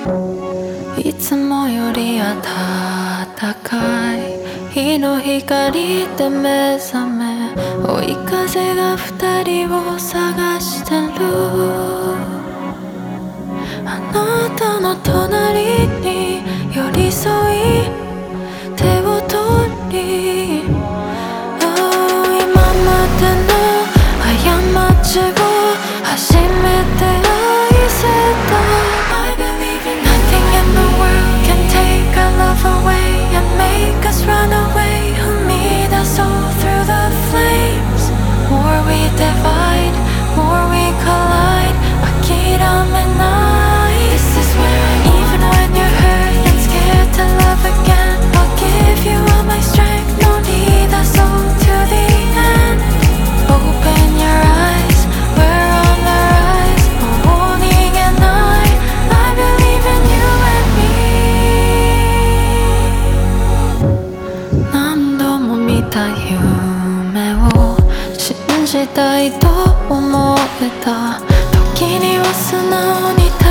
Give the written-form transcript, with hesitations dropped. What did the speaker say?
いつもより暖かい日の光で目覚め追い風が二人を探してるあなたの隣に寄り添い手を取り今までの過ちを初めて愛せたNothing in the world can take our love away and make us run away. Who meet us all through the flames? More we divide, more we collide. Akiramenai. This is where even when you're hurt and scared to love again, I'll give you all my strength. No need us all to the end. Open your eyes, we're on the rise. A warning and I believe in you and me. 何度も見た夢を信じたいと思えた時には素直に